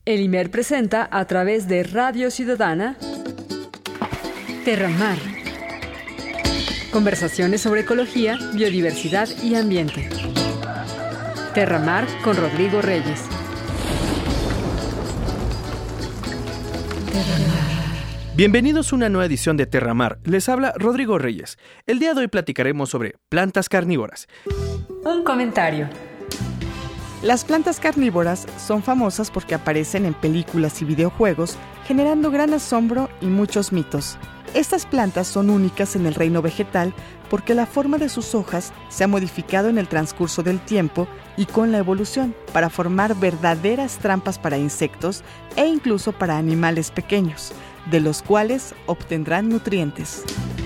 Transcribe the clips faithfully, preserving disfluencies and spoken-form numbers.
El IMER presenta a través de Radio Ciudadana Terramar. Conversaciones sobre ecología, biodiversidad y ambiente. Terramar con Rodrigo Reyes. Terramar. Bienvenidos a una nueva edición de Terramar. Les habla Rodrigo Reyes. El día de hoy platicaremos sobre plantas carnívoras. Un comentario. Las plantas carnívoras son famosas porque aparecen en películas y videojuegos, generando gran asombro y muchos mitos. Estas plantas son únicas en el reino vegetal porque la forma de sus hojas se ha modificado en el transcurso del tiempo y con la evolución para formar verdaderas trampas para insectos e incluso para animales pequeños, de los cuales obtendrán nutrientes.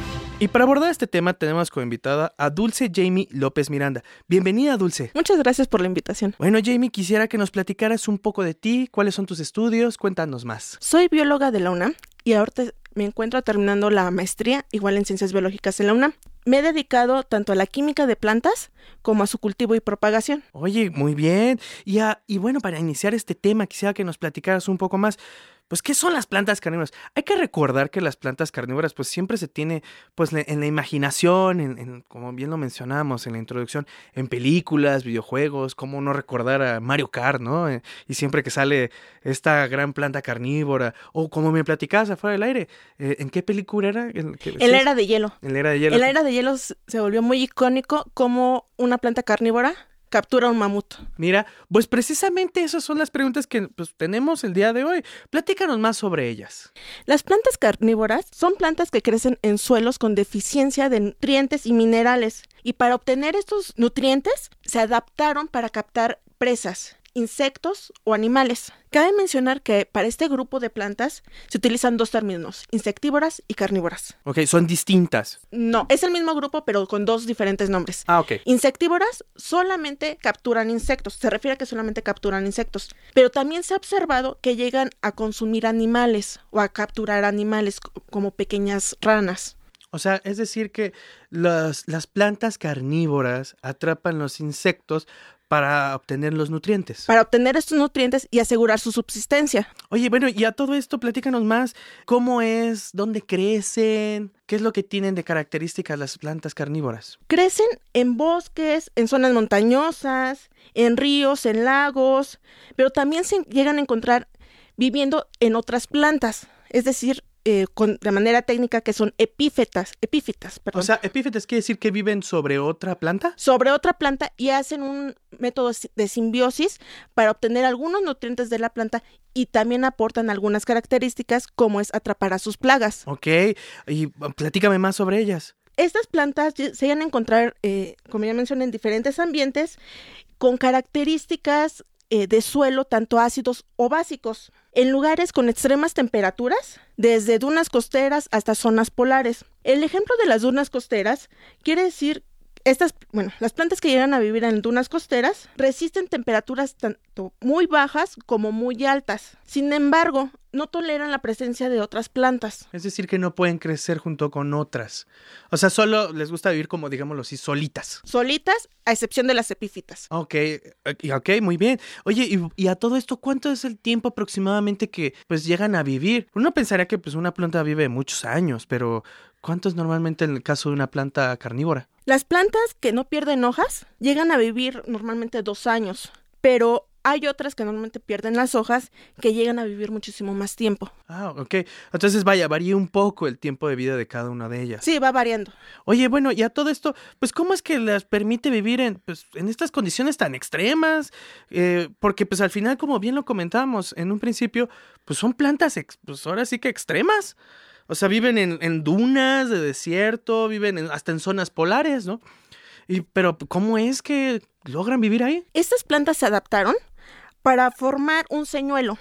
Y para abordar este tema tenemos como invitada a Dulce Jamie López Miranda. Bienvenida, Dulce. Muchas gracias por la invitación. Bueno, Jamie, quisiera que nos platicaras un poco de ti, cuáles son tus estudios, cuéntanos más. Soy bióloga de la UNAM y ahorita me encuentro terminando la maestría, igual en Ciencias Biológicas en la UNAM. Me he dedicado tanto a la química de plantas como a su cultivo y propagación. Oye, muy bien. Y, a, y bueno, para iniciar este tema, quisiera que nos platicaras un poco más. Pues, ¿qué son las plantas carnívoras? Hay que recordar que las plantas carnívoras, pues, siempre se tiene, pues, en la imaginación, en, en, como bien lo mencionamos en la introducción, en películas, videojuegos, cómo no recordar a Mario Kart, ¿no? Eh, y siempre que sale esta gran planta carnívora, o como me platicabas afuera del aire, eh, ¿en qué película era? En la Era de Hielo. En la Era de Hielo. En la Era de Hielo se volvió muy icónico como una planta carnívora captura un mamut. Mira, pues precisamente esas son las preguntas que pues, tenemos el día de hoy. Platícanos más sobre ellas. Las plantas carnívoras son plantas que crecen en suelos con deficiencia de nutrientes y minerales. Y para obtener estos nutrientes, se adaptaron para captar presas, insectos o animales. Cabe mencionar que para este grupo de plantas se utilizan dos términos, insectívoras y carnívoras. Ok, son distintas. No, es el mismo grupo pero con dos diferentes nombres. Ah, ok. Insectívoras solamente capturan insectos, se refiere a que solamente capturan insectos, pero también se ha observado que llegan a consumir animales o a capturar animales como pequeñas ranas. O sea, es decir que las, las plantas carnívoras atrapan los insectos para obtener los nutrientes. Para obtener estos nutrientes y asegurar su subsistencia. Oye, bueno, y a todo esto, platícanos más. ¿Cómo es? ¿Dónde crecen? ¿Qué es lo que tienen de características las plantas carnívoras? Crecen en bosques, en zonas montañosas, en ríos, en lagos, pero también se llegan a encontrar viviendo en otras plantas, es decir, Eh, con, de manera técnica que son epífitas, epífitas, perdón. O sea, epífitas quiere decir que viven sobre otra planta. Sobre otra planta y hacen un método de simbiosis para obtener algunos nutrientes de la planta y también aportan algunas características como es atrapar a sus plagas. Ok, y platícame más sobre ellas. Estas plantas se llegan a encontrar, eh, como ya mencioné, en diferentes ambientes con características eh, de suelo tanto ácidos o básicos, en lugares con extremas temperaturas, desde dunas costeras hasta zonas polares. El ejemplo de las dunas costeras quiere decir estas, bueno, las plantas que llegan a vivir en dunas costeras resisten temperaturas tanto muy bajas como muy altas. Sin embargo, no toleran la presencia de otras plantas. Es decir, que no pueden crecer junto con otras. O sea, solo les gusta vivir como, digámoslo así, solitas. Solitas, a excepción de las epífitas. Ok, ok, muy bien. Oye, y, y a todo esto, ¿cuánto es el tiempo aproximadamente que pues llegan a vivir? Uno pensaría que pues una planta vive muchos años, pero ¿cuánto es normalmente en el caso de una planta carnívora? Las plantas que no pierden hojas llegan a vivir normalmente dos años, pero hay otras que normalmente pierden las hojas que llegan a vivir muchísimo más tiempo. Ah, ok. Entonces, vaya, varía un poco el tiempo de vida de cada una de ellas. Sí, va variando. Oye, bueno, y a todo esto, pues, ¿cómo es que les permite vivir en, pues, en estas condiciones tan extremas? Eh, porque, pues, al final, como bien lo comentábamos en un principio, pues, son plantas, ex- pues, ahora sí que extremas. O sea, viven en, en dunas de desierto, viven en, hasta en zonas polares, ¿no? Y, pero, ¿cómo es que logran vivir ahí? Estas plantas se adaptaron para formar un señuelo,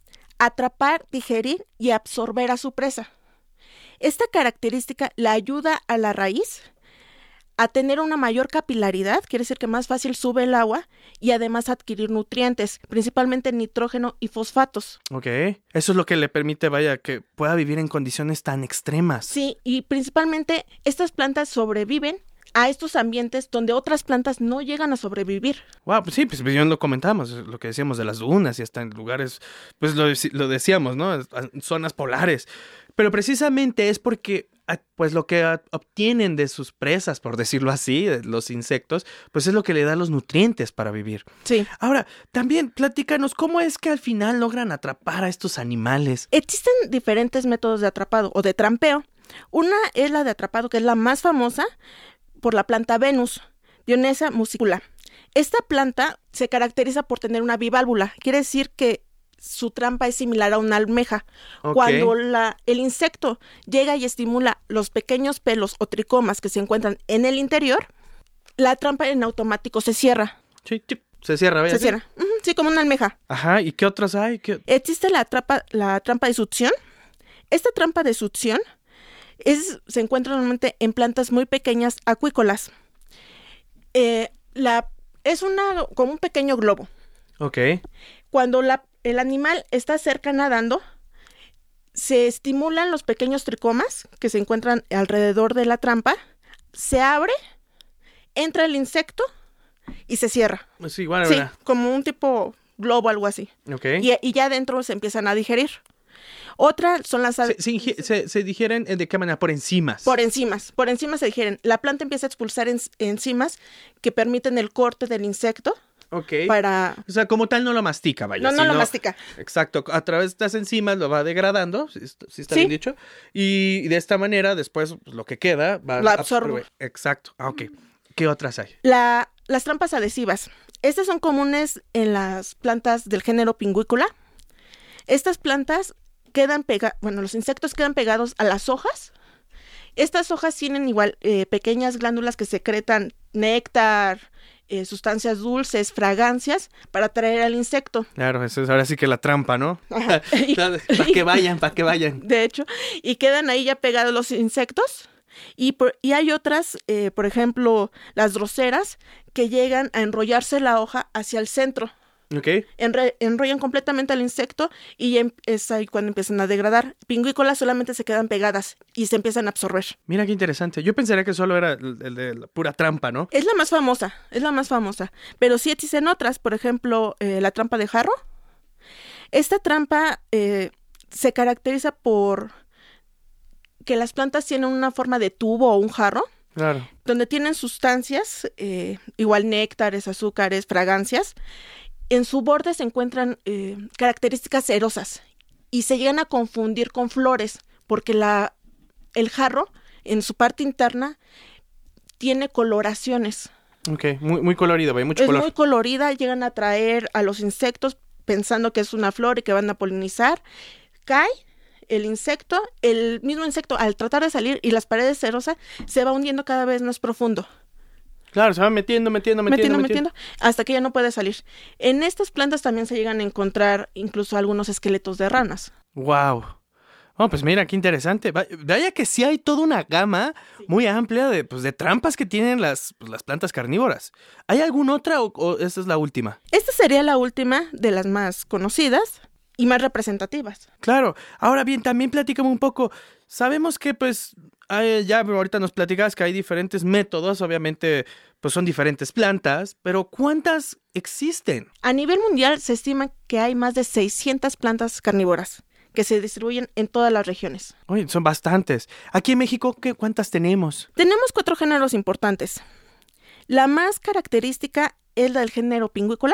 atrapar, digerir y absorber a su presa. Esta característica le ayuda a la raíz a tener una mayor capilaridad, quiere decir que más fácil sube el agua y además adquirir nutrientes, principalmente nitrógeno y fosfatos. Ok, eso es lo que le permite, vaya, que pueda vivir en condiciones tan extremas. Sí, y principalmente estas plantas sobreviven a estos ambientes donde otras plantas no llegan a sobrevivir. Wow, pues sí, pues ya lo comentamos, lo que decíamos de las dunas y hasta en lugares, pues lo, lo decíamos, ¿no? Zonas polares. Pero precisamente es porque pues lo que obtienen de sus presas, por decirlo así, de los insectos, pues es lo que le da los nutrientes para vivir. Sí. Ahora, también platícanos, ¿cómo es que al final logran atrapar a estos animales? Existen diferentes métodos de atrapado o de trampeo. Una es la de atrapado, que es la más famosa, por la planta Venus, Dionesa muscipula. Esta planta se caracteriza por tener una biválvula, quiere decir que su trampa es similar a una almeja. Okay. Cuando la, el insecto llega y estimula los pequeños pelos o tricomas que se encuentran en el interior, la trampa en automático se cierra. Sí, sí. Se cierra, ¿vaya? Se cierra, uh-huh, sí, como una almeja. Ajá, ¿y qué otras hay? ¿Qué... Existe la, trapa, la trampa de succión. Esta trampa de succión es, se encuentra normalmente en plantas muy pequeñas acuícolas. Eh, la, es una como un pequeño globo. Ok. Cuando la, el animal está cerca nadando, se estimulan los pequeños tricomas que se encuentran alrededor de la trampa, se abre, entra el insecto y se cierra. Sí, igual, sí, ¿verdad? Como un tipo globo, algo así. Ok. Y, y ya adentro se empiezan a digerir. Otra son las... Se, se, ingi- se, se digieren ¿de qué manera? Por enzimas. Por enzimas. Por enzimas se digieren. La planta empieza a expulsar en, enzimas que permiten el corte del insecto. Ok. Para... O sea, como tal no lo mastica, vaya. No, no sino, lo mastica. Exacto. A través de estas enzimas lo va degradando, si, si está sí. bien dicho. Y de esta manera, después, pues, lo que queda va lo a absorbe. Exacto. Ah, ok. ¿Qué otras hay? La, las trampas adhesivas. Estas son comunes en las plantas del género Pinguicula. Estas plantas quedan pegadas, bueno, los insectos quedan pegados a las hojas. Estas hojas tienen igual eh, pequeñas glándulas que secretan néctar, eh, sustancias dulces, fragancias para atraer al insecto. Claro, eso es ahora sí que la trampa, ¿no? Ajá. Para que vayan, para que vayan. De hecho, y quedan ahí ya pegados los insectos. Y, por, y hay otras, eh, por ejemplo, las droseras, que llegan a enrollarse la hoja hacia el centro. Ok. Enre- enrollan completamente al insecto y em- es ahí cuando empiezan a degradar. Pingüícolas solamente se quedan pegadas y se empiezan a absorber. Mira qué interesante. Yo pensaría que solo era el, el de la pura trampa, ¿no? Es la más famosa, es la más famosa. Pero sí existen otras, por ejemplo, eh, la trampa de jarro. Esta trampa eh, se caracteriza por que las plantas tienen una forma de tubo o un jarro. Claro. Donde tienen sustancias, eh, igual néctares, azúcares, fragancias. En su borde se encuentran eh, características cerosas y se llegan a confundir con flores porque la, el jarro en su parte interna tiene coloraciones. Ok, muy, muy colorido, hay mucho es color. muy colorida, llegan a atraer a los insectos pensando que es una flor y que van a polinizar. Cae el insecto, el mismo insecto al tratar de salir y las paredes cerosas se va hundiendo cada vez más profundo. Claro, se va metiendo, metiendo, metiendo, metiendo, metiendo, hasta que ya no puede salir. En estas plantas también se llegan a encontrar incluso algunos esqueletos de ranas. Wow. Oh, pues mira, qué interesante. Vaya que sí hay toda una gama sí. muy amplia de, pues, de trampas que tienen las, pues, las plantas carnívoras. ¿Hay alguna otra o, o esta es la última? Esta sería la última de las más conocidas y más representativas. Claro. Ahora bien, también platícame un poco. Sabemos que, pues, hay, ya ahorita nos platicabas que hay diferentes métodos. Obviamente, pues son diferentes plantas. Pero ¿cuántas existen? A nivel mundial se estima que hay más de seiscientas plantas carnívoras que se distribuyen en todas las regiones. Oye, son bastantes. Aquí en México, ¿qué, ¿cuántas tenemos? Tenemos cuatro géneros importantes. La más característica es la del género Pinguicula.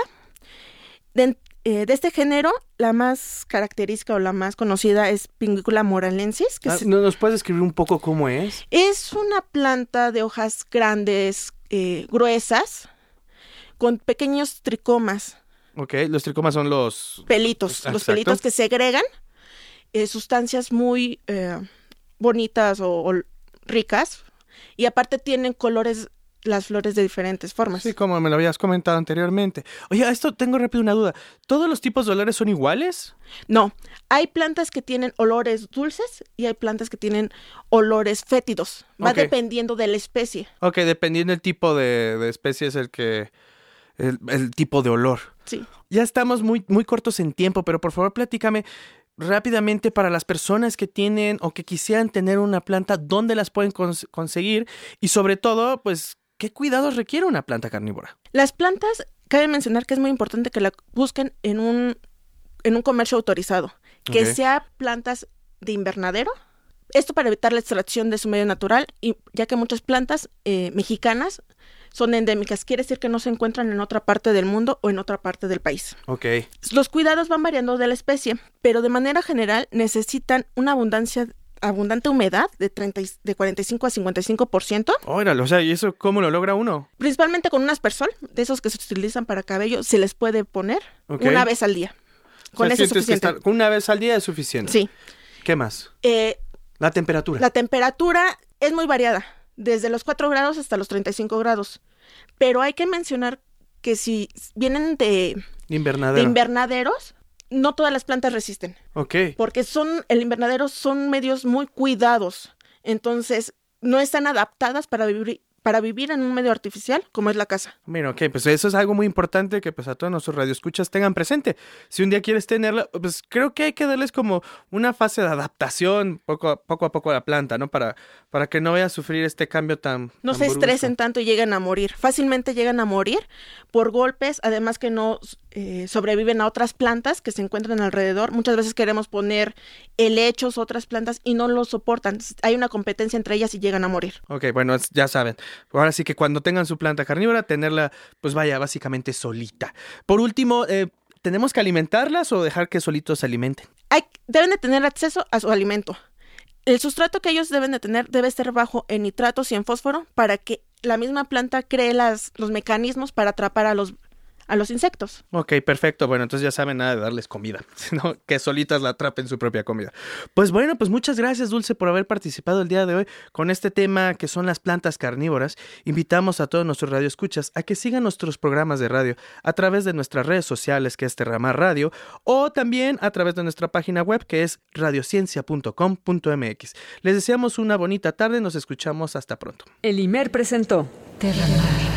De, eh, de este género, la más característica o la más conocida es Pinguicula moralensis. Que ah, es, ¿Nos puedes describir un poco cómo es? Es una planta de hojas grandes, eh, gruesas, con pequeños tricomas. Ok, los tricomas son los... Pelitos, Exacto. Los pelitos que segregan eh, sustancias muy eh, bonitas o, o ricas. Y aparte tienen colores, las flores de diferentes formas. Sí, como me lo habías comentado anteriormente. Oye, esto tengo rápido una duda. ¿Todos los tipos de olores son iguales? No, hay plantas que tienen olores dulces y hay plantas que tienen olores fétidos. Va okay. dependiendo de la especie. Ok, dependiendo del tipo de, de especie es el que... El, el tipo de olor. Sí. Ya estamos muy, muy cortos en tiempo, pero por favor platícame, rápidamente para las personas que tienen o que quisieran tener una planta, ¿dónde las pueden cons- conseguir? Y sobre todo, pues, ¿qué cuidados requiere una planta carnívora? Las plantas, cabe mencionar que es muy importante que la busquen en un, en un comercio autorizado, que Ok. sea plantas de invernadero. Esto para evitar la extracción de su medio natural, y ya que muchas plantas eh, mexicanas son endémicas, quiere decir que no se encuentran en otra parte del mundo o en otra parte del país. Ok. Los cuidados van variando de la especie, pero de manera general necesitan una abundancia, abundante humedad de, treinta, y- de cuarenta y cinco a cincuenta y cinco por ciento, Órale, o sea, ¿y eso cómo lo logra uno? principalmente con un aspersol, de esos que se utilizan para cabello, se les puede poner Ok. una vez al día. Con O sea, eso es sientes que suficiente. estar- una vez al día es suficiente. Sí. ¿Qué más? Eh, La temperatura. La temperatura es muy variada, desde los cuatro grados hasta los treinta y cinco grados. Pero hay que mencionar que si vienen de, de Invernadero. invernaderos, no todas las plantas resisten, Ok. porque son el invernadero son medios muy cuidados. Entonces, no están adaptadas para vivir para vivir en un medio artificial como es la casa. Bueno, ok, pues eso es algo muy importante que pues a todos nuestros radioescuchas tengan presente. Si un día quieres tenerla, pues creo que hay que darles como una fase de adaptación poco a poco a, poco a la planta, ¿no? Para, para que no vaya a sufrir este cambio tan No tan se brusco. estresen tanto y lleguen a morir. Fácilmente llegan a morir por golpes, además que no eh, sobreviven a otras plantas que se encuentran alrededor. Muchas veces queremos poner helechos, otras plantas, y no lo soportan. Hay una competencia entre ellas y llegan a morir. Ok, bueno, es- ya saben. Ahora sí que cuando tengan su planta carnívora, tenerla, pues vaya, básicamente solita. Por último, eh, ¿tenemos que alimentarlas o dejar que solitos se alimenten? Hay, deben de tener acceso a su alimento. El sustrato que ellos deben de tener debe estar bajo en nitratos y en fósforo para que la misma planta cree las, los mecanismos para atrapar a los, a los insectos. Ok, perfecto. Bueno, entonces ya saben nada de darles comida, sino que solitas la atrapen su propia comida. Pues bueno, pues muchas gracias, Dulce, por haber participado el día de hoy con este tema que son las plantas carnívoras. Invitamos a todos nuestros radioescuchas a que sigan nuestros programas de radio a través de nuestras redes sociales, que es Terramar Radio, o también a través de nuestra página web, que es radiociencia punto com punto m x. Les deseamos una bonita tarde, nos escuchamos hasta pronto. El I M E R presentó Terramar.